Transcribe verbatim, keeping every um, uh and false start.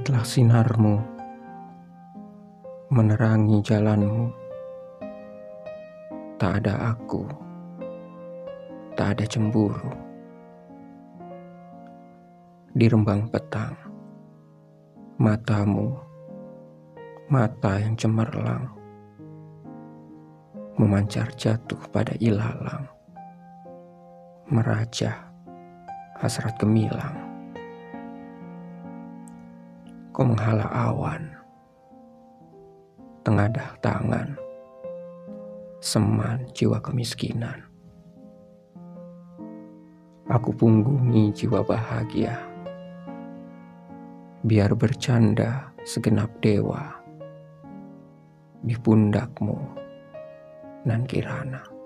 Setelah sinarmu menerangi jalanmu, tak ada aku, tak ada cemburu. Di rembang petang, matamu, mata yang cemerlang, memancar jatuh pada ilalang, merajah hasrat gemilang. Kau menghala awan, tengadah tangan, seman jiwa kemiskinan. Aku punggungi jiwa bahagia, biar bercanda segenap dewa di pundakmu nan kirana.